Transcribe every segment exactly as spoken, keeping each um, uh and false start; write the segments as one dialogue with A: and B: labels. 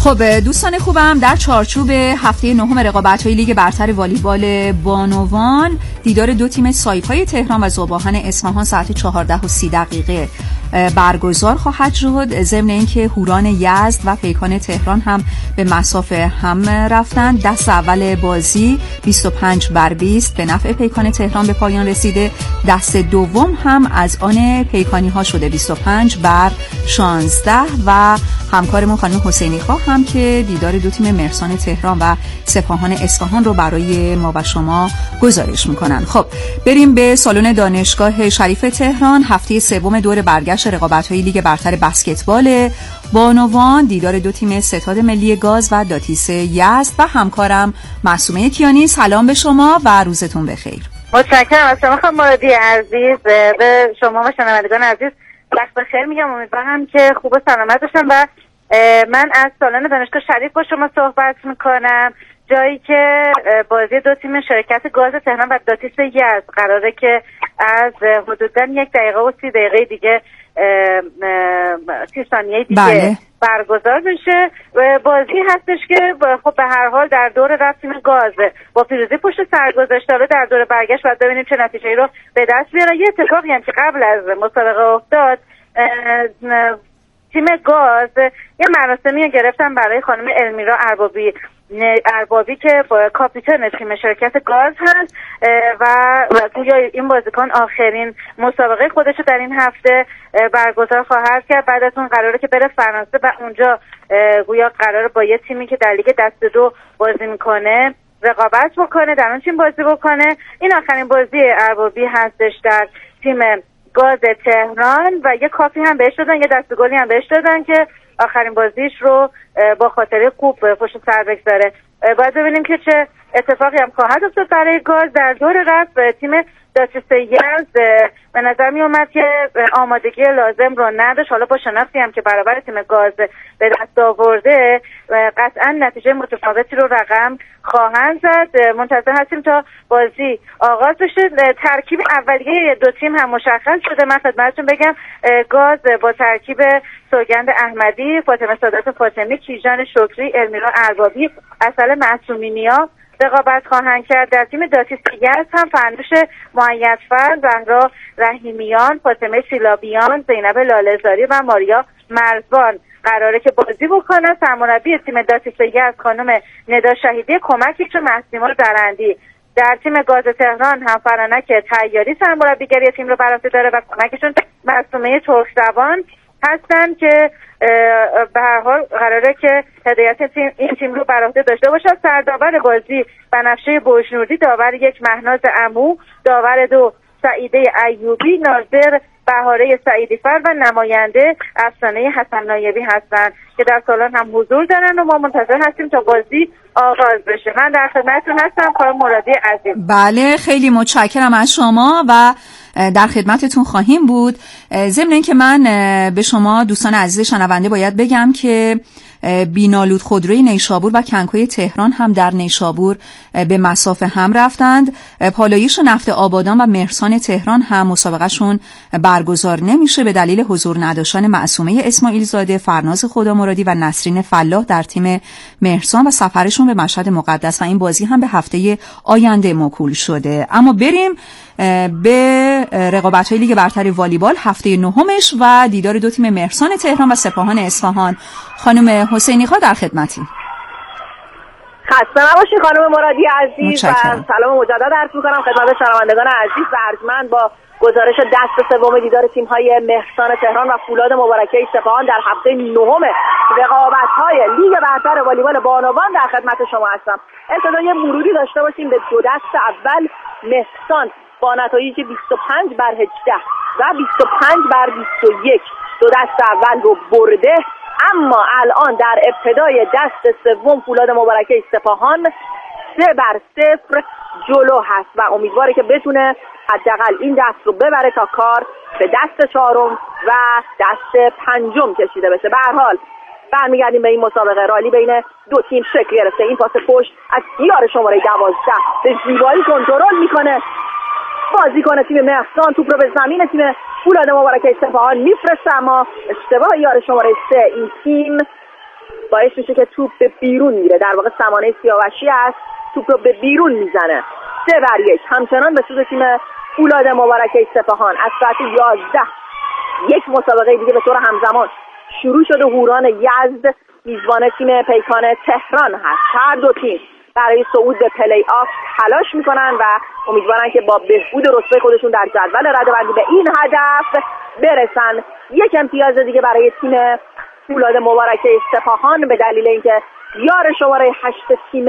A: خب دوستان خوبم، در چارچوب هفته نهم رقابت‌های لیگ برتر والیبال بانوان دیدار دو تیم سایپای تهران و ذوباهن اصفهان ساعت چهارده و سی دقیقه برگزار خواهد شد. ضمن اینکه هوران یزد و پیکان تهران هم به مصاف هم رفتن. دست اول بازی بیست و پنج بر بیست به نفع پیکان تهران به پایان رسیده. دست دوم هم از آن پیکانی ها شده بیست و پنج بر شانزده و همکارمون خانم حسینی خواه هم که دیدار دو تیم مهرسان تهران و سپاهان اصفهان رو برای ما و شما گزارش میکنن. خب بریم به سالن دانشگاه شریف تهران. هفته سوم دور برگشت رقابت‌های لیگ برتر بسکتبال بانوان، دیدار دو تیم ستاد ملی گاز و داتیس یزد و همکارم معصومه کیانی. سلام به شما و روزتون بخیر.
B: متشکرم از شما خانم مرادی عزیز. به شما و شنوندگان عزیز وقت بخیر میگم. امیدوارم که خوب و سلامت باشن و من از سالن دانشگاه شریف با شما صحبت میکنم، جایی که بازی دو تیم شرکت گاز تهران و داتیس یزد قراره که از حدوداً یک دقیقه و سی دقیقه دیگه سی ثانیه دیگه بله. برگزار بشه. بازی هستش که خب به هر حال در دور رفت تیم گاز با پیروزی پشت سر گذاشته، حالا در دور برگشت باید ببینیم چه نتیجه‌ای رو به دست بیاره. یه اتفاقی هم که قبل از مسابقه افتاد، تیم گاز یه مراسمی گرفتن برای خانم المیرا اربابی اربابی که با کاپیتان تیم شرکت گاز هست و گویا این بازیکن آخرین مسابقه خودشو در این هفته برگزار خواهد کرد. بعد از اون قراره که بره فرانسه و اونجا گویا قراره با یه تیمی که در لیگ دست دو بازی میکنه رقابت بکنه، در اون تیم بازی بکنه. این آخرین بازی اربابی هستش در تیم گاز تهران و یه کافی هم بهش دادن، یه دست گلی هم بهش دادن که آخرین بازیش رو با خاطره خوب پشت سر بگذاره. باید ببینیم که چه اتفاقی هم خواهد افتاد برای گاز. در دور رفت تیم داتیس یزد به نظر می اومد که آمادگی لازم رو نداشت. حالا با شناختی هم که برابر تیم گاز به دست آورده قطعا نتیجه متفاوتی رو رقم خواهند زد. منتظر هستیم تا بازی آغاز بشه. ترکیب اولیه دو تیم هم مشخص شده. من خدمتتون بگم گاز با ترکیب سوگند احمدی، فاطمه سادات فاطمی، کیژان شکری، المیرا اربابی، اصل معصومینیا رقابت خواهند کرد. در تیم داتیس یزد هم فرنوش معیدفر، زهرا رحیمیان، فاطمه سیلابیان، زینب لاله‌زاری و ماریا مرزبان قراره که بازی بکنه. سرمربی تیم داتیس یزد خانم ندا شهیدی، کمکشون محسیما درندی. در تیم گاز تهران هم فرانک طیاری سرمربیگری تیم رو بر عهده داره و کمکشون معصومه ترک‌زبان هستن که به هر حال قراره که هدایت تیم این تیم رو بر عهده داشته باشه. سرداور بازی بنفشه بوشنوردی، داور یک مهناز عمو، داور دو سعیده ایوبی، ناظر بهاره سعیدی فر و نماینده افسانه حسن نایبی هستن که در سالن هم حضور دارن و ما منتظر هستیم تا بازی آغاز بشه. من در خدمتتون هستم خانم مرادی عزیز.
A: بله خیلی متشکرم از شما و در خدمتتون خواهیم بود. ضمن اینکه من به شما دوستان عزیز شنونده باید بگم که بینالود خودروی نیشابور و کنکوی تهران هم در نیشابور به مصاف هم رفتند. پالایش نفت آبادان و مهرسان تهران هم مسابقهشون برگزار نمیشه به دلیل حضور نداشتن معصومه اسماعیل زاده، فرناز خدامرادی و نسرین فلاح در تیم مهرسان و سفرشون به مشهد مقدس و این بازی هم به هفته آینده موکول شده. اما بریم به رقابت‌های لیگ برتر والیبال هفته نهمش و دیدار دو تیم مهرسان تهران و سپاهان اصفهان. خانم حسینی خوا در خدمتی.
C: خسته نباشید خانم مرادی عزیز و سلام مجدد عرض می‌کنم خدمت شنوندگان عزیز و ارجمند با گزارش دست سوم دیدار تیم‌های مهرسان تهران و فولاد مبارکه اصفهان در هفته نهم رقابت‌های لیگ برتر والیبال بانوان در خدمت شما هستم. ابتدا یه مروری داشته باشیم به دو دست اول. مهرسان با نتایج بیست و پنج بر هجده و بیست و پنج بر بیست و یک دو دست اول رو برده، اما الان در ابتدای دست سوم فولاد مبارکه سپاهان سه بر صفر جلو هست و امیدواره که بتونه حداقل این دست رو ببره تا کار به دست چهارم و دست پنجم کشیده بشه. به هر حال برمیگردیم به این مسابقه. رالی بین دو تیم شکل گرفته. این پاس پشت از یار شماره دوازده به زیبایی کنترل میکنه بازیکن تیم مهرسان، توپ رو به زمین تیم فولاد مبارکه اصفهان میفرسته، اما اشتباه یار شماره سه این تیم باعث میشه که توپ به بیرون میره. در واقع سمانه سیاوشی است، توپ رو به بیرون میزنه. سه بر یک همچنان به سود تیم فولاد مبارکه سپاهان. از ساعت یازده یک مسابقه دیگه به طور همزمان شروع شده. هوران یزد میزبان تیم پیکان تهران هست. هر دو تیم برای صعود به پلی آف تلاش میکنن و امیدوارن که با بهبود رتبه خودشون در جدول رده‌بندی به این هدف برسن. یک امتیاز دیگه برای تیم فولاد مبارکه سپاهان به دلیل اینکه یار شماره هشت تیم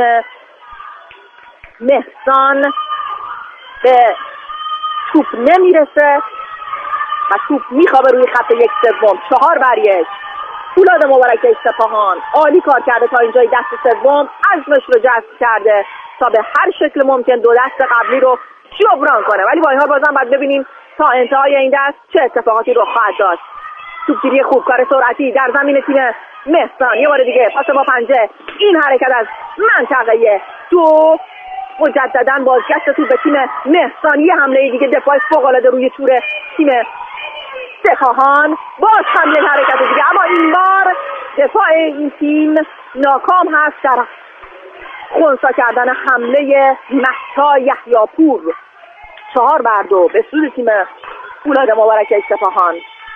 C: مهسان به توپ نمیرسه و توپ میخوابه روی خط یک سوم. چهار بر یک فولاد مبارکه سپاهان عالی کار کرده تا اینجای دست سوم، عزمش رو جذب کرده تا به هر شکل ممکن دو دست قبلی رو جبران کنه، ولی با این حال بازم باید ببینیم تا انتهای این دست چه اتفاقاتی رخ خواهد داشت. توپگیری خوب، کار سرعتی در زمین تیم مهسان. یه بار دیگه پاس با پنجه، این حرکت از منطقه دو، مجددا بازگشت توپ به تیم مهسان. یه حمله دیگه دفاع فوق‌العاده روی تور تیم سپاهان، باز هم یه حرکت دیگه، اما این بار دفاع این تیم ناکام هست در خنثی کردن حمله مهسا یحیاپور. چهار بر دو به سود تیم فولاد مبارکه سپاهان.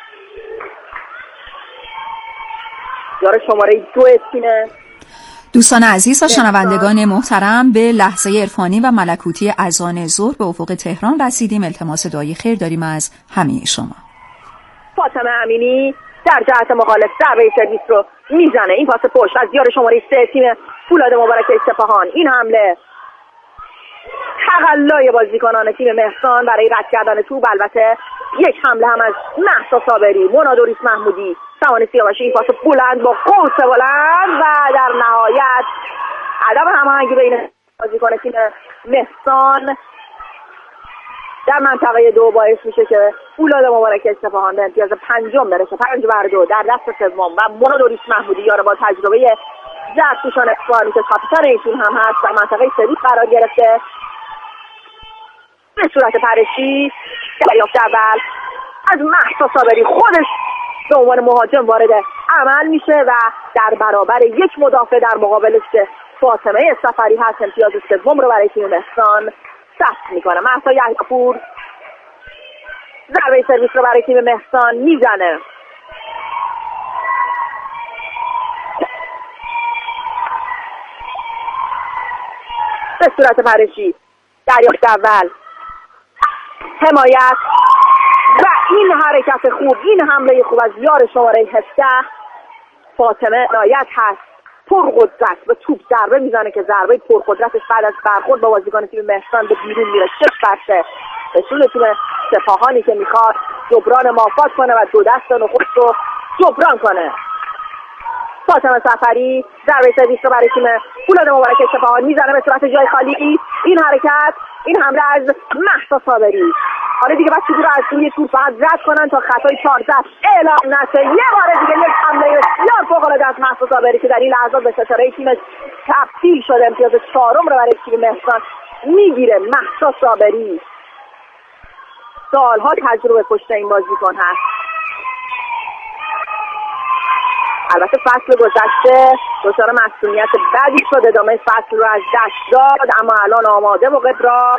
C: یار شماره دو تیم.
A: دوستان عزیز و شنوندگان محترم، به لحظه عرفانی و ملکوتی اذان ظهر به افق تهران رسیدیم. التماس دعای خیر داریم از همه شما.
C: فاطمه امینی در جهت مخالف ضربه سرویس رو میزنه. این پاس پشت از یار شماره سه تیم فولاد مبارکه سپاهان. این حمله تقلای بازیکنان تیم مهسان برای رد کردن توپ. البته یک حمله هم از مهسا صابری، منادوریس محمودی، سمانه سیاوشی. این پاس بلند با قوس بلند و در نهایت عدم هماهنگی بین بازیکن تیم مهسان در منطقه دو باعث میشه که فولاد مبارکه سپاهان به امتیاز پنجم برسه. پنج بر دو در دست سوم و منادوریس محمودی یار با تجربه زرتوشان اصفهانی که کاپیتان این تیم هم هست در منطقه سری قرار گرفته. به صورت پرشی دریافت اول از مهسا صابری خودش به عنوان مهاجم وارد عمل میشه و در برابر یک مدافع در مقابلش که فاطمه سفری هست امتیاز سوم رو برای تیم مهسان ثبت میکنه. مهسا یحیاپور ضربه سرویس رو برای تیم مهسان میزنه. به صورت پرشی دریافت اول، حمایت و این حرکت خوب، این حمله خوب از یار شماره هفده فاطمه نایت هست. پرقدرت به توپ ضربه میزنه که ضربه پرقدرتش بعد از برخورد با بازیکن تیم مهسان به بیرون میره. شش بر سه به سود تیم سپاهانی که میخواد جبران مافات کنه و دو دست نخست رو جبران کنه. فاطمه سفری ضربه سرویس رو برای تیم فولاد مبارکه سپاهان میزنه به صورت جای خالی. این حرکت، این حمله از مهسا صابری. حالا دیگه بچه‌ها رو از روی توپ فقط رد کنن تا خطای چهارده اعلام نشه. یه بار دیگه یک حمله بسیار فوق‌العاده از مهسا صابری که در این لحظات به ستاره تیمش تبدیل شده. امتیاز چهارم رو برای تیم مهسان میگیره. مهسا صابری سالها تجربه پشت این بازیکن هست. البته فصل گذشته دچار مسئولیت بدی شد، ادامه فصل رو از دست داد، اما الان آماده و قبراق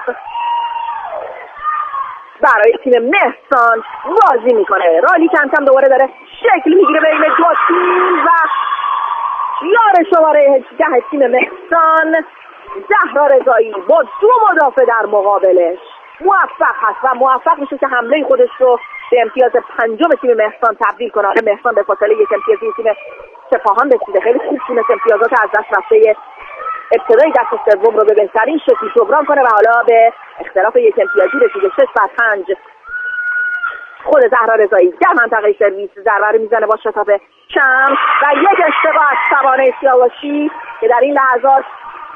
C: برای تیم مهسان بازی میکنه. رالی کم کم دوباره داره شکل میگیره بین دو تیم و یار شماره هجده تیم مهسان زهرا رضایی با دو مدافع در مقابلش موفق هست و موفق میشه که حمله خودش رو به امتیاز پنجم تیم مهسان تبدیل کنه. مهسان به فاصله یک امتیازی تیم سپاهان رسیده. خیلی خوب تونست امتیازات از دست رفته ابتدای دست سوم رو به بهترین شکل جبران کنه و حالا به اختلاف یک امتیازی رسیده. شش بر پنج خود زهرا رضایی در منطقه سرویس ضربه رو میزنه با شتاب کم و یک اشتباه از سمانه سیاوشی که در این لحظات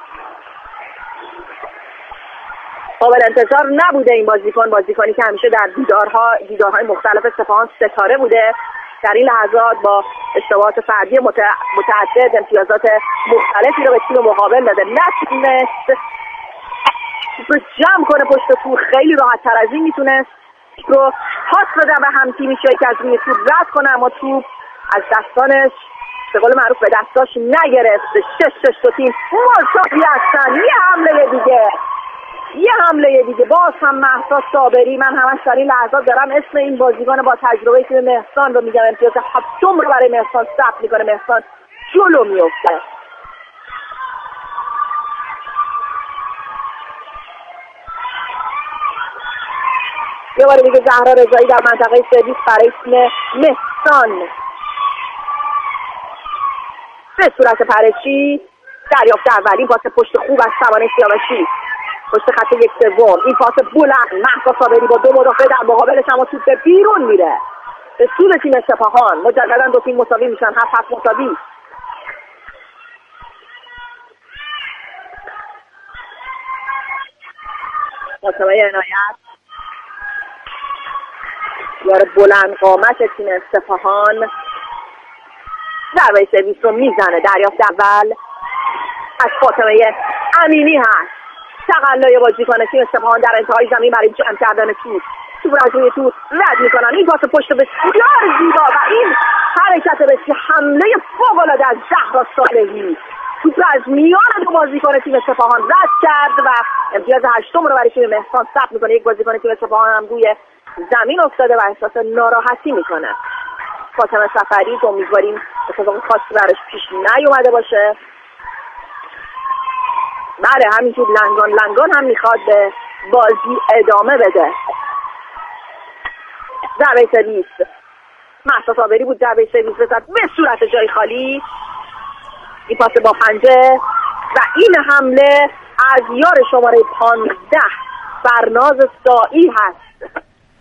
C: قابل انتظار نبوده. این بازیکن بازیکنی که همیشه در دیدارها دیدارهای مختلف سپاهان ستاره بوده، در این لحظات با اشتباهات فردی متعدد امتیازات مختلفی رو به تیم مقابل داده. نتونست رو جمع کنه پشت توپ. خیلی راحت تر از این میتونست رو پاس بده و هم تیمیش که از روی توپ رد کنه، اما توپ از دستانش به قول معروف به دستاش نگرفت. شش شش دو تیم مساوی هستن. یه حمله دیگه یه حمله دیگه باز هم مهسا صابری. من همش در این لحظات دارم اسم این بازیکن با تجربه تیم مهسان رو میگم. امتیاز هفتم رو برای مهسان ثبت میکنه. مهسان جلو میفته. یه بار دیگه زهرا رضایی در منطقه سرویس برای تیم مهسان به صورت پرشی. دریافت اولی پاس پشت خوب از توانه سیاوشی پشت خط یک سوم. این پاس بلند مهسا صابری با دو مدافع در مقابلش، اما توپ به بیرون میره به سود تیم سپاهان. مجددا دو تیم مساوی میشن. هفت هفت مساوی. فاطمه عنایت یار بلند قامت تیم سپاهان ضربه سرویس رو میزنه. دریافت اول از فاطمه امینی هست. تقلای بازیکن تیم سپاهان در انتهای زمین برای جمع کردن توپ. توپ را از روی توپ رد میکنن. این پاس پشت بسیار زیبا و این حرکت بسیار حمله فوق‌العاده از زهرا صالحی. توپ را از میان دو بازیکن تیم سپاهان رد کرد و امتیاز هشتم رو برای تیم مهسان ثبت میکنه. یک بازیکن تیم سپاهان هم روی زمین افتاده و احساس ناراحتی میکنه. فاطمه صفری که امیدواریم اتفاق خاصی براش پیش نیومده باشه. بله همینجور لنگان لنگان هم میخواد به بازی ادامه بده. ضربه سرویس مهسا صابری بود. ضربه سرویس بزد به صورت جای خالی. این پاس با پنجه و این حمله از یار شماره پانزده فرناز سائی هست.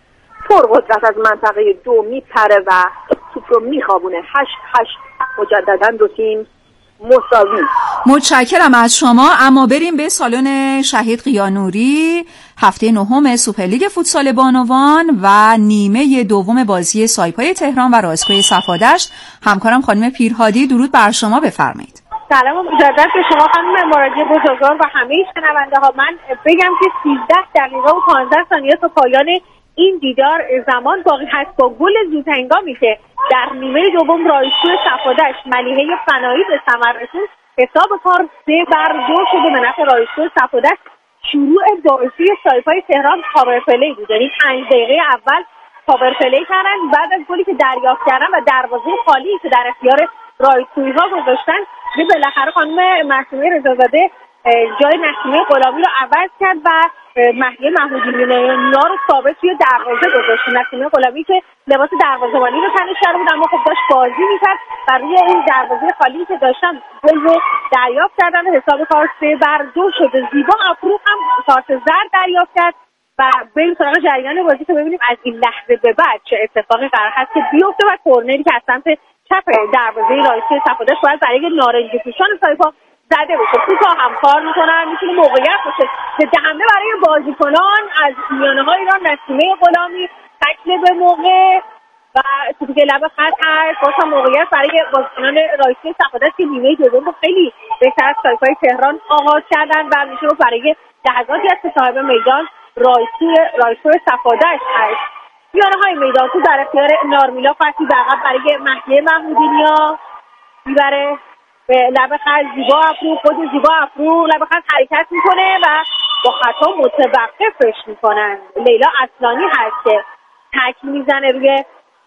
C: پرقدرت از منطقه دو میپره و توپ رو میخوابونه. هشت هشت مجددا دو تیم مساوی.
A: متشکرم از شما. اما بریم به سالن شهید قیانوری، هفته نهم سوپرلیگ فوتسال بانوان و نیمه دوم بازی سایپای تهران و رایسکوی صفادشت. همکارم خانم پیرهادی، درود بر شما، بفرمایید.
D: سلام مجدد به شما خانم مرادی بزرگوار و همه شنونده ها. من بگم که سیزده دقیقه و پانزده ثانیه تا پایان این دیدار زمان باقی هست. با گل زودهنگامی که در نیمه دوم رایسکوی صفادشت ملیحه فنایی به ثمر رسوند، حساب کار سه بر دو شده به نفع رایسکوی صفادشت. شروع بازی سایپای تهران کاور پلی بود، یعنی پنج دقیقه اول کاور پلی کردن. بعد از گلی که دریافت کردن و دروازه خالی که در اختیار رایسکوی ها گذاشتن، به بالاخره خانم معصومه رضازاده جای نسیمه غلامی رو عوض کرد و مهدیه محمودی نیا رو ثابت توی دروازه گذاشت. نسیمه غلامی که لباس دروازه‌بانی رو تنش کرده بود اما خب داشت بازی می‌کرد و روی این دروازه خالی که داشتن گل رو دریافت کردن. حساب کار سه بر دو شده. زیبا افروخ هم کارت زرد دریافت کرد و بریم سراغ جریان بازی که ببینیم از این لحظه به بعد چه اتفاقی قرار هست که بیفته و کورنری که از سمت چپ دروازه رایسکوی صفادشت باید برای نارنجی پوشان سایپا زده بشه. کوتاه هم کار میکنن، میتونه موقعیت باشه ضد حمله برای بازیکنان از میانه های ایران. نسیمه غلامی تکل به موقع و توپی که لب خط هست. باز هم موقعیت برای بازیکنان رایسکوی صفادشت که نیمه دوم رو خیلی بهتر از سایپای تهران آغاز کردن و میشه رو برای لحظاتی است که صاحب میدان رایسکوی رایسکوی صفادشت هست. میانه های میدان تو در اختیار نارمیلا فتی به عقب برای مهدیه محمودی نیا میبره به لب خط. زیبا افرو خود زیبا افرو لب خط حرکت میکنه و با خطا متوقفش میکنن. لیلا اصلانی هست که تکل میزنه روی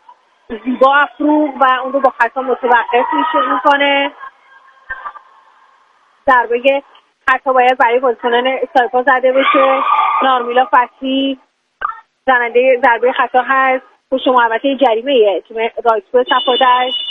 D: زیبا افرو و اون رو با خطا متوقف میکنه. ضربه خطا باید برای بازیکنان سایپا زده بشه. نارمیلا فتی زننده ضربه خطا هست. پشت محوطه جریمه تیم رایسکوی صفادشت.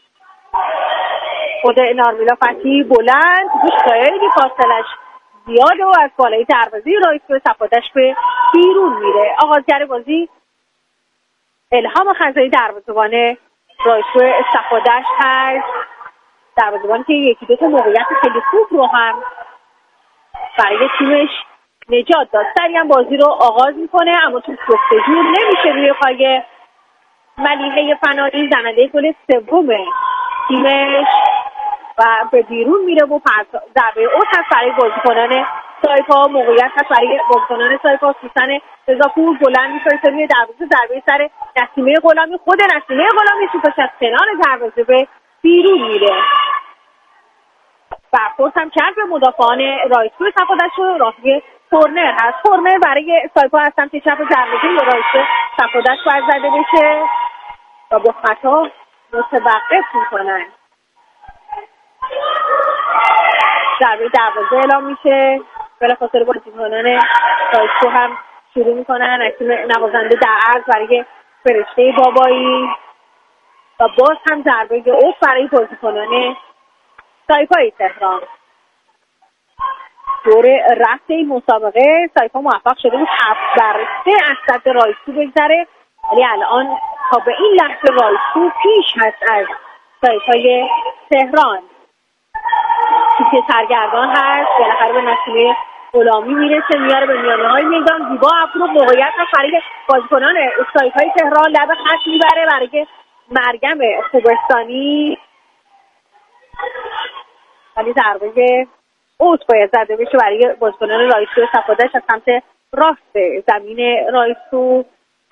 D: خود نارمیلا فتی بلند دوش خیلی فاصلش زیاده و از بالای دروازه رایسکوی صفادشت به بیرون میره. آغازگر بازی الهام خزایی دروازه‌بان رایسکوی صفادشت هست. دروازه‌بانی که یکی دو تا موقعیت خیلی خوب رو هم برای تیمش نجات داد. سریع هم بازی رو آغاز میکنه اما تو جفتجور نمیشه روی پای ملیحه فنایی زننده گل سوم تیمش و به بیرون میره و ضربه اوت هست برای بازیکنان سایپا. موقعیت هست برای بازیکنان سایپا. سوسن رضاپور بلند میشه روی دروازه. ضربه سر نسیمه غلامی. خود نسیمه غلامی توپش از کنار دروازه به بیرون میره. برخورد هم کرد به مدافعان رایسکو صفادش رو راهی کورنر هست. کورنر برای سایپا از سمت چپ دروازه یا رایسکو صفادش باید زده بشه و با خطا متوقف میکنن. ضربه دروازه اعلام میشه. بلافاصله بازیکنان رایسکو هم شروع میکنن اکتیم نوازنده در عرض برای فرشته بابایی و باز هم ضربه اوف برای بازیکنان سایپای تهران. دور رفت این مسابقه سایپا موفق شده بود هفت بر سه از صد رایسکو بگذره، ولی الان تا به این لحظه رایسکو پیش هست از سایپای تهران. توی سرگردان هست، بالاخره به نسیمه غلامی میرسه، میاره به میانه های میدان. زیبا افرو موقعیت رو برای بازیکنان سایپای تهران لب خط میبره برای مریم خوبستانی، ولی ضربه اوت باید زده بشه برای بازیکنان رایسکو. صفادش از سمت راست زمین رایسکو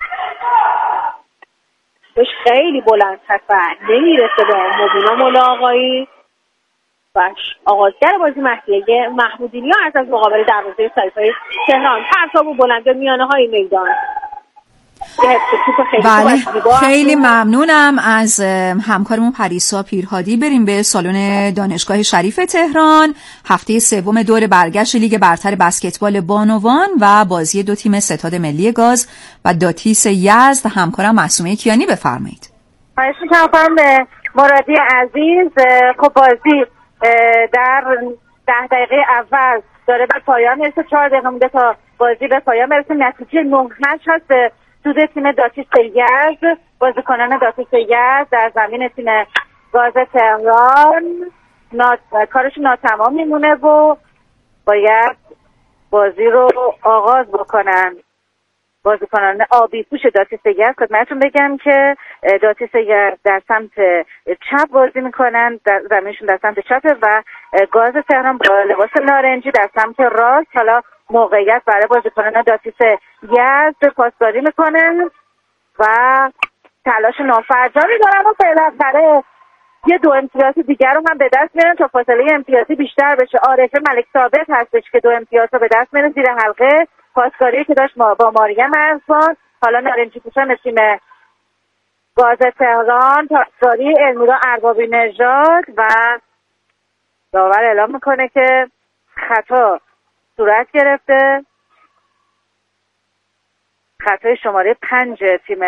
D: بهش خیلی بلند هست و نمیرسه به مبینا مولا آقایی و آغازگر بازی مهدیه محمودینی ها از از مقابل دروازه سایپای تهران پرتاب و بلند به میانه های میدان.
A: بله خیلی ممنونم از همکارمون پریسا پیرهادی. بریم به سالن دانشگاه شریف تهران. هفته سوم دور برگشت لیگ برتر بسکتبال بانوان و بازی دو تیم ستاد ملی گاز و داتیس یزد. همکارم معصومه کیانی بفرمایید.
B: خواهش می‌کنم مرادی عزیز. خب بازی در ده دقیقه اول داره به پایان میرسه، چهار دقیقه مونده تا بازی به پایان برسه. نتیجه نه هشت هست سود تیم داتیس یزد. بازیکنان داتیس یزد در زمین تیم گاز تهران نات... کارش ناتمام میمونه و باید بازی رو آغاز بکنن. بازیکنان آبی پوش داتیس یزد خدمتتون بگم که داتیس یزد در سمت چپ بازی میکنن، در زمینشون در سمت چپ و گاز تهران با لباس نارنجی در سمت راست. حالا موقعیت برای بازیکنان داتیس یزد پاسداری میکنن و تلاش نافرجامی دارن و بالاخره یه دو امتیاز دیگر رو هم به دست میارن تا فاصله امتیازی بیشتر بشه. عارفه ملک ثابت هستش که دو امتیاز رو به دست میاره زیر حلقه. پاسکاری که داشت ما با مریم ارزبان. حالا نارنجی پوشان تیم گاز تهران پاسکاری المیرا اربابی نژاد و داور اعلام میکنه که خطا صورت گرفته. خطای شماره پنج تیم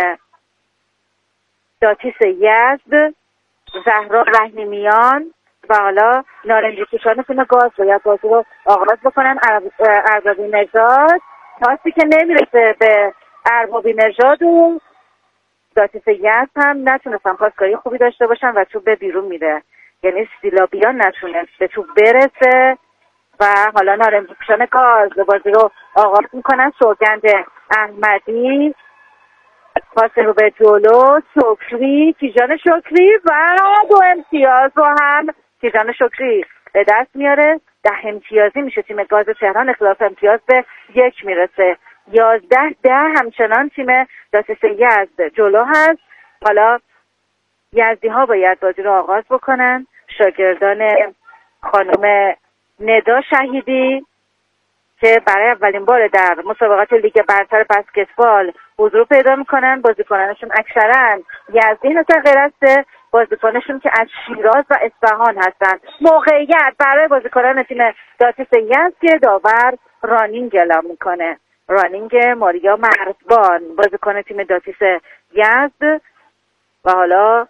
B: داتیس یزد زهرا رحیمیان و حالا نارنجی پوشان تیم گاز باید بازی رو آغاز بکنن. اربابی نژاد پاسی که نمیرسه به اربابی نژاد و داتیس یزد هم نتونستن پاسکاری خوبی داشته باشن و توپ به بیرون میره، یعنی سیلابیان نتونست به توپ برسه و حالا نارنجی پوشان گاز بازی رو آغاز میکنن. سوگند احمدی پاس رو به جلو، شکری کیجان شکری و دو امتیاز رو هم کیجان شکری به دست میاره. ده امتیازی میشه تیم گاز تهران، اختلاف امتیاز به یک میرسه. یازده ده همچنان تیم داتیس یزد جلو هست. حالا یزدی ها باید بازی رو آغاز بکنن. شاگردان خانم ندا شهیدی که برای اولین بار در مسابقات لیگ برتر بسکتبال حضور پیدا میکنن. بازیکنانشون اکثرا یزدی هستن غیر از بازیکنانشون که از شیراز و اصفهان هستن. موقعیت برای بازیکنان تیم داتیس یزد که داور رانینگ اعلام میکنه. رانینگ ماریا مرزبان بازیکن تیم داتیس یزد و حالا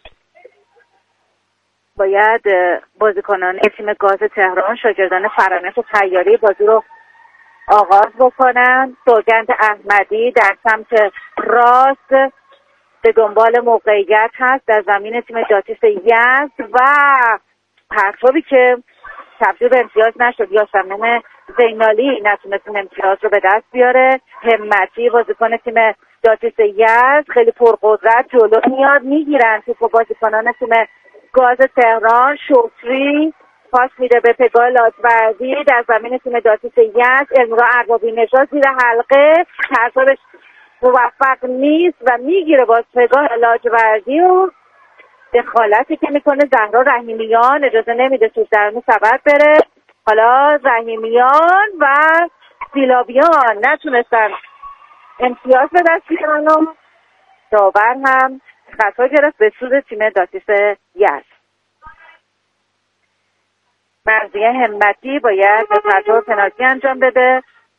B: باید بازیکنان تیم گاز تهران شاگردان فرانک و تیاری بازی رو آغاز بکنن. سوگند احمدی در سمت راست به دنبال موقعیت هست در زمین تیم داتیس یزد و پرتابی که تبدیل به امتیاز نشد. یاسمین زینالی نتونست امتیاز رو به دست بیاره. همتی بازیکن تیم داتیس یزد خیلی پرقدرت جلو میاد، میگیرن توپ بازیکنان تیم گاز تهران. شکری پاس میده به پگاه لاجوردی در زمین تیم داتیس یزد. المیرا اربابی نژاد زیر حلقه پرتابش موفق نیست و میگیره باز پگاه لاجوردی و دخالتی که میکنه زهرا رحیمیان اجازه نمیده توپ درون سبد بره. حالا رحیمیان و سیلابیان نتونستن امتیاز به دست بیارن و داور هم خطا گرفت به سود تیم داتیس یزد. مرضیه همتی باید به خطا پنالتی انجام بده.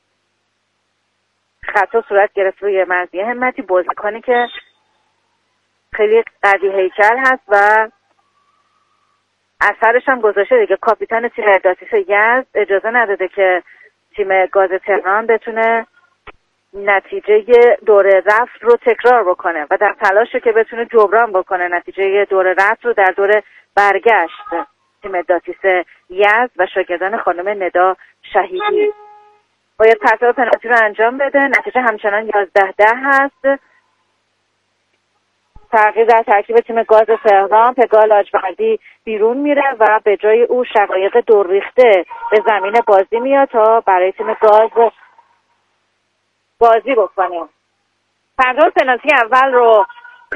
B: خطا صورت گرفت روی مرضیه همتی، بازیکنی که خیلی قوی هیکل هست و اثرش هم گذاشته دیگه. کاپیتان تیم داتیس یزد اجازه نداده که تیم گاز تهران بتونه نتیجه دوره رفت رو تکرار بکنه و در تلاشه که بتونه جبران بکنه نتیجه دوره رفت رو در دوره برگشت تیم داتیس یزد و شاگردان خانم ندا شهیدی باید پرتاب پنالتی رو انجام بده. نتیجه همچنان یازده ده هست. تغییر در ترکیب تیم گاز تهران، پگاه لاجوردی بیرون میره و به جای او شقایق دورریخته به زمین بازی میاد تا برای تیم گاز بازی بکنه. پرتاب پنالتی اول رو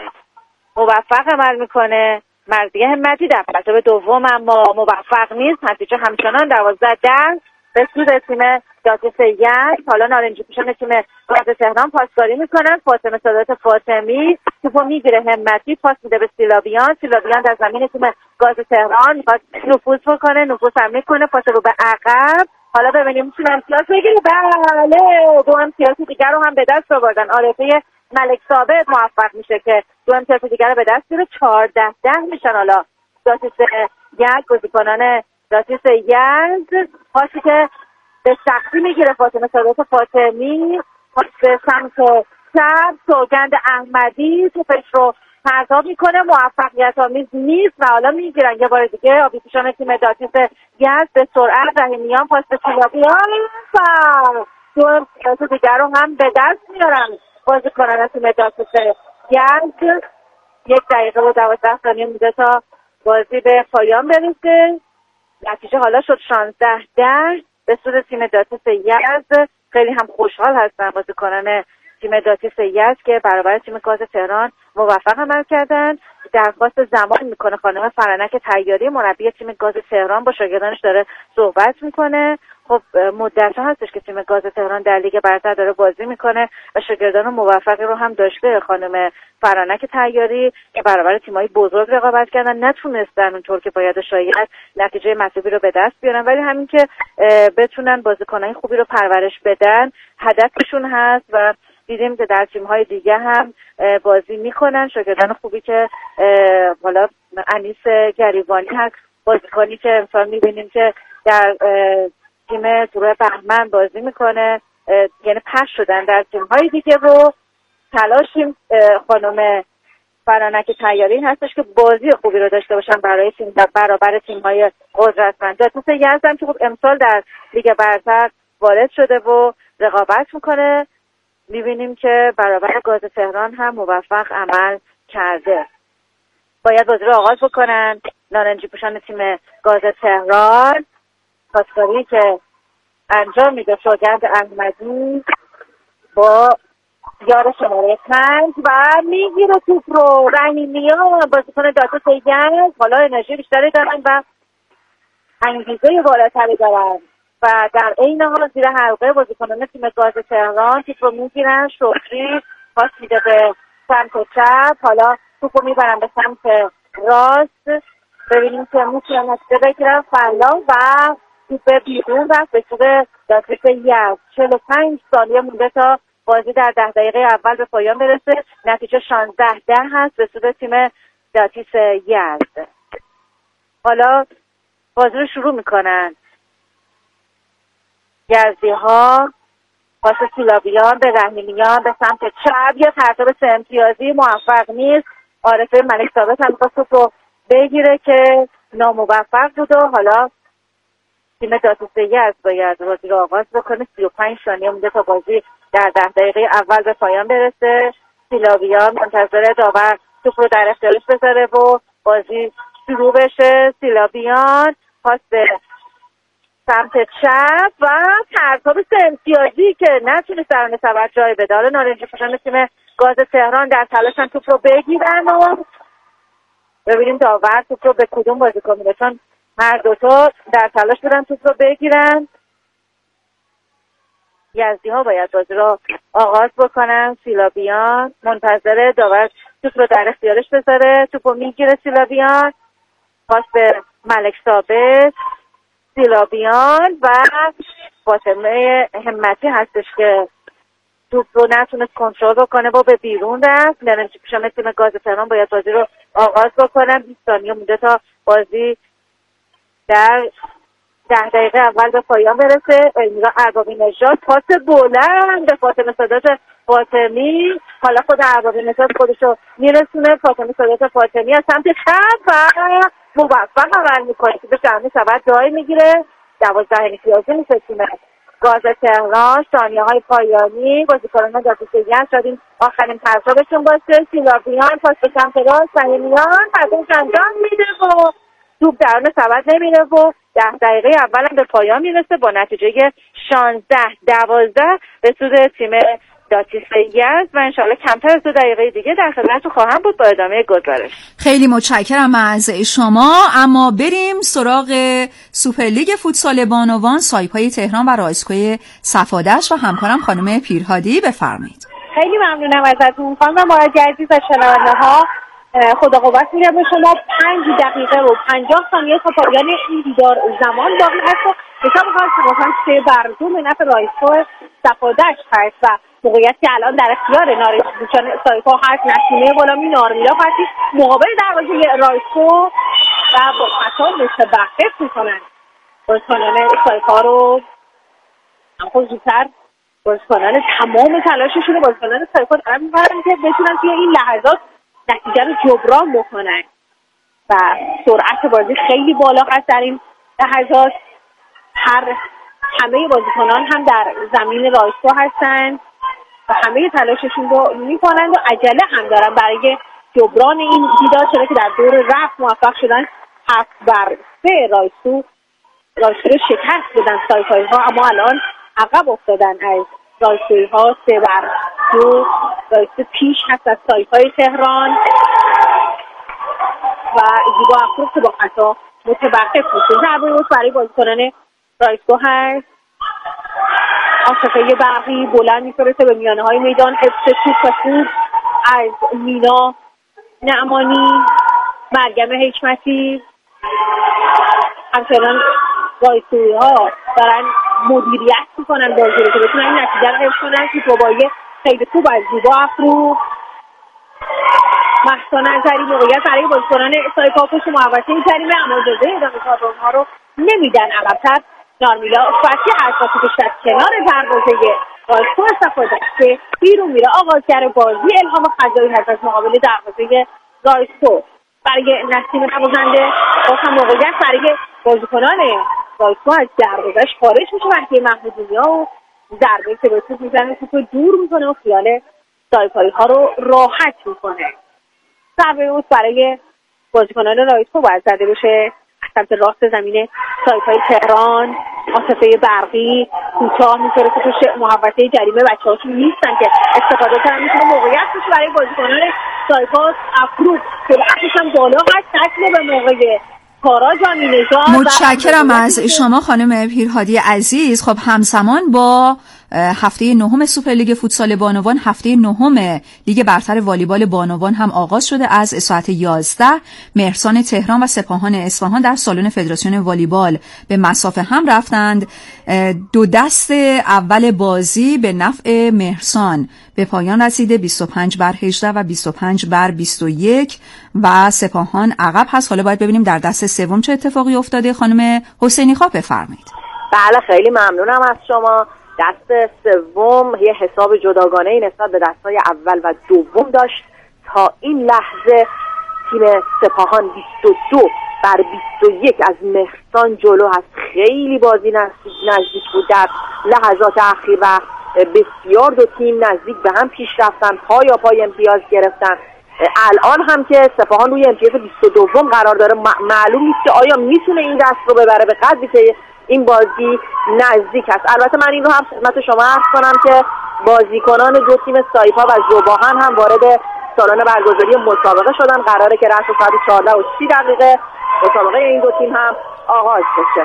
B: موفق عمل میکنه مرضیه همتی، در پرتاب دوم اما موفق نیست. نتیجه همچنان دوازده ده به سود تیم داتیس یزد. حالا نارنجی پوشان تیم گاز تهران پاسکاری میکنن. فاطمه سادات فاطمی توپو میگیره، همتی پاس میده به سیلابیان. سیلابیان در زمین تیم گاز تهران میخواد نفوذ بکنه، نفوذ هم میکنه، پاس رو به عقب. حالا ببینیم میتونه امتیاز بگیره. بله، دو امتیاز دیگر رو هم به دست آوردن. عارفه ملک ثابت موفق میشه که دو امتیاز دیگر رو به دست بیاره. چهارده ده میشن. حالا داتیس یزد، بازیکنان داتیس یزد، پاسی که به سختی میگیره فاطمه سادات فاطمی، پاس به سمت چپ سوگند احمدی توپش رو پرتاب میکنه، موفقیت آمیز نیست و حالا میگیرن یه بار دیگه آبی پوشان تیم داتیس یزد به سرعت. رحیمیان پاس به سیلابیان و دو امتیاز دیگر رو هم به دست میارن بازیکنان تیم داتیس یزد. یک دقیقه و دوازده ثانیه مونده تا بازی به پایان برسه. نتیجه حالا شد شانزده ده به سود تیم داتیس یزد. خیلی هم خوشحال هستن بازیکنان تیم داتیس یزد که برابر تیم گاز تهران موفق عمل کردن. درخواست زمان میکنه خانم فرانک طیاری مربی تیم گاز تهران با شاگردانش داره صحبت میکنه. خب مدت هستش که تیم گاز تهران در لیگ برتر داره بازی میکنه و شاگردان موفقی رو هم داشته. خانم فرانک طیاری که برابر تیم‌های بزرگ رقابت کردن نتونستن اونطور که باید شاید نتیجه مطلوبی رو به دست بیارن، ولی همین که بتونن بازیکنان خوبی رو پرورش بدن هدفشون هست و دیدیم که در تیم‌های دیگه هم بازی میکنن. شاگردان خوبی که حالا انیس گریبانی هست، بازیکنی که امسال میبینیم که در تیم گروه بهمن بازی میکنه، یعنی پخش شدن در تیم‌های دیگه رو تلاشیم خانم فرانک طیاری هستش که بازی خوبی رو داشته باشن برای تیم برابر تیم‌های قدرتمند. داتیس یزد هم که خب امسال در لیگ برتر وارد شده و رقابت میکنه، میبینیم که برابر گاز تهران هم موفق عمل کرده. باید بازی رو آغاز بکنن. نارنجی پوشان تیم گاز تهران پاسکاری که انجام میده سوگند احمدی با یار شماره پنج و میگیره توپ رو. رحیمیان بازیکن داتیس یزد حالا انرژی بیشتری دارن و انگیزه بالاتری دارن و در عین حال زیر حلقه بازیکنان تیم گاز تهران توپ رو میگیرن. شکری پاس میده به سمت چپ، حالا توپ رو میبرن به سمت راست. ببینیم که میتونن نتیجه بگیرن. فلا و توپ بیرون رفت به سود داتیس یزد. چهل و پنج ثانیه مونده تا بازی در ده دقیقه اول به پایان برسه. نتیجه شانزده ده هست به سود تیم داتیس یزد. حالا بازی رو شروع میکنن. یزدی ها پاس سیلابیان به رحیمیان به سمت چپ، یه پرتاب سه امتیازی موفق نیست. عارفه ملک ثابت هم پاس رو بگیره که ناموفق بود و حالا تیم داتیس یزد باید بازی رو آغاز بکنه. سی و پنج ثانیه مونده تا بازی در ده دقیقه اول به پایان برسه. سیلابیان منتظر داور توپ رو در اختیارش بذاره و بازی شروع بشه. سیلابیان پاس به سمت چپ و پرتاب سه امتیازی که نتونست درون سبد جای بداره. نارنجی پوشان تیم گاز تهران در تلاشن توپ رو بگیرن و ببینیم داور توپ رو به کدوم بازیکن میده، چون هر دوتا در تلاش بودن توپ رو بگیرن. یزدی ها باید بازی رو آغاز بکنن. سیلابیان منتظر داور توپ رو در اختیارش بذاره. توپ رو میگیره سیلابیان، پاس به ملک ثابت. سیلابیان و فاطمه همتی هستش که توپ رو نتونست کنترل بکنه و به بیرون رفت. نرنجی پیشان تیم گاز تهران باید بازی رو آغاز بکنن. بیست ثانیه مونده تا بازی در ده دقیقه اول به پایان برسه. المیرا اربابی نژاد پاس بلند به فاطمه سادات فاطمی. حالا خود اربابی نژاد خودشو میرسونه. فاطمه سادات فاطمی از سمت چپ و موفق عمل میکنه که به شرمی سبد جای میگیره. دوازده امتیازی میشه تیم گاز تهران. ثانیه های پایانی بازیکنان داخلی هست شدیم آخرین پرتابشون باشه. سیلابیان پاس به سمت راست سهیمیان پرتابش انجام میده و توپ درون سبد نمیره و ده دقیقه اول هم به پایان میرسه با نتیجه شانزده دوازده به سود تیم داتیس یزد و انشالله کمتر از دو دقیقه دیگه در خدمتتون خواهم بود با ادامه گزارش.
A: خیلی متشکرم از شما. اما بریم سراغ سوپرلیگ فوتسال بانوان. سایپای تهران و رایسکوی صفادش و همکارم خانم پیرهادی، بفرمایید.
D: خیلی ممنونم ازتون خانم مرادی عزیز و شنونده ها. خدا قوت میگم به شما. پنج دقیقه و پنجاه ثانیه تا پایان این دیدار زمان باقی هست و حساب خواهد شما سه بر دو به نفع رایسکو صفادش هست و موقعیت که الان در اختیار نارنجی‌پوشان سایپا هست. نسیمه غلامی نارمیلا پسی مقابل دروازه رایسکو و با خطا متوقف میکنن بازیکنان سایپا رو. اما زودتر بازیکنان تمام تلاششون رو بازیکنان سایپا دارن میبرن که بتونن توی این لحظات نتیجه رو جبران بکنن و سرعت بازی خیلی بالا هست در این لحظات. هر همه بازیکنان هم در زمین رایسکو هستن و همه تلاششون رو میکنند و عجله هم دارن برای جبران این دیدار، چرا که در دور رفت موفق شدن هفت بر سه رایسکو رایسکو رو شکست بدن سایپایی ها، اما الان عقب افتادن از رایسکوی ها. سه بر دو رایسکو پیش هست از سایپای تهران و زیبا افروخت که با خطا متوقف میشه. ضربه بود برای بازیکنان رایسکو هست. آصفه برقی بلند میفرسته به میانه های میدان. حفظ توپ خوب از مینا نعمانی. مریم حکمتی. همچنان رایسکوی ها دارن مدیریت میکنن بازی رو که بتونن این نتیجه رو حفظ کنن. که توبایی خیلی خوب از زیبا افروخت. مهسا نظری موقعیت برای بازیکنان سایپا پشت محوطه جریمه اما اجازه ادامه کار اونها رو نمیدن. عقب‌تر نارمیلا فتحی حرکاتی که شد کنار دروازه رایسکو استفاده که بیرون میره. آغازگر بازی الهام خزایی هست از مقابل دروازه رایسکو برای نسیم نوازنده. باز هم موقعیت برای بازیکنان رایسکو از دروازه‌اش خارج میشه. وقتی محمودینیا و ضربه که به توپ میزنه توپ دور میکنه و خیال سایپایی ها رو راحت میکنه. ضربه اوت برای بازیکنان رایسکو باید زده بشه سمت راست زمین سایپای تهران. آصفه برقی کوتاه می‌فرسته که پشت محوطه جریمه بچه‌هاشون نیستن که استفاده کنن. میتونه موقعیت بشه برای بازیکنان سایپا. افروخت که وقتش هم بالا هست تکل به موقع کارا جانی نژاد.
A: متشکرم از شما خانم پیرهادی عزیز. خب همزمان با هفته نهم سوپرلیگ فوتسال بانوان، هفته نهم لیگ برتر والیبال بانوان هم آغاز شده. از ساعت یازده مهرسان تهران و سپاهان اصفهان در سالن فدراسیون والیبال به مسافه هم رفتند. دو دست اول بازی به نفع مهرسان به پایان رسیده، بیست و پنج بر هجده و بیست و پنج بر بیست و یک و سپاهان عقب هست. حالا باید ببینیم در دست سوم چه اتفاقی افتاده. خانم حسینی خواه بفرمایید.
C: بله خیلی ممنونم از شما. دست سوم یه حساب جداگانه‌ای نسبت به دستای اول و دوم داشت. تا این لحظه تیم سپاهان بیست و دو بر بیست و یک از مهرسان جلو هست. خیلی بازی نزدیک بود در لحظات اخیر و بسیار دو تیم نزدیک به هم پیش رفتن، پا یا پای امتیاز گرفتن. الان هم که سپاهان روی امتیاز بیست و دو قرار داره، معلوم نیست که آیا میتونه این دست رو ببره به قدری که این بازی نزدیک است. البته من این رو هم خدمت شما عرض کنم که بازیکنان دو تیم سایپا و زوباهن هم وارد مهمانسالار برگزاری مسابقه شدن. قراره که رأس ساعت چهارده و سی دقیقه مسابقه این دو تیم هم آغاز بشه.